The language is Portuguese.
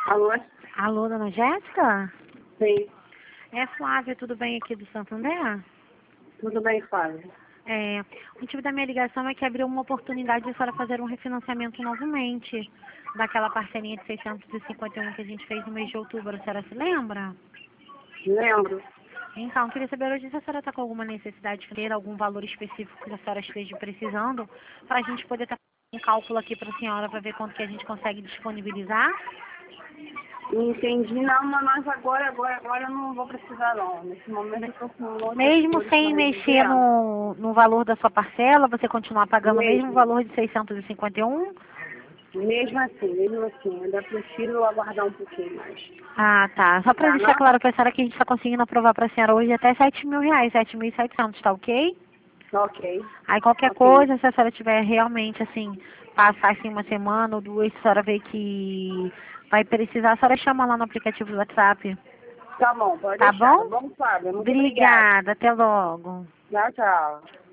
Alô? Alô, dona Jéssica? Sim, É Flávia, tudo bem aqui do Santander? tudo bem, Flávia? O motivo da minha ligação é que abriu uma oportunidade de a senhora fazer um refinanciamento novamente daquela parcelinha de 651 que a gente fez no mês de outubro, a senhora se lembra? Lembro. Então, queria saber hoje se a senhora está com alguma necessidade de ter algum valor específico que a senhora esteja precisando, para a gente poder estar fazendo um cálculo aqui para a senhora para ver quanto que a gente consegue disponibilizar. Não entendi, não, mas agora eu não vou precisar, não. Nesse momento eu estou com outras Mesmo coisas sem para mexer resolver. no valor da sua parcela, você continuar pagando o mesmo Mesmo, valor de 651? mesmo assim, ainda prefiro aguardar um pouquinho mais. Ah, tá. Só para Tá, deixar não? claro para a senhora que a gente está conseguindo aprovar para a senhora hoje até R$ 7.000, 7.700, tá ok? Ok, Aí qualquer ok. coisa, se a senhora tiver realmente, assim, passar assim uma semana ou duas, se a senhora ver que vai precisar, a senhora chama lá no aplicativo do WhatsApp. Tá bom, pode Tá deixar. Tá bom? bom, Flávia? Muito obrigada. Obrigada. Até logo. Tchau, tchau.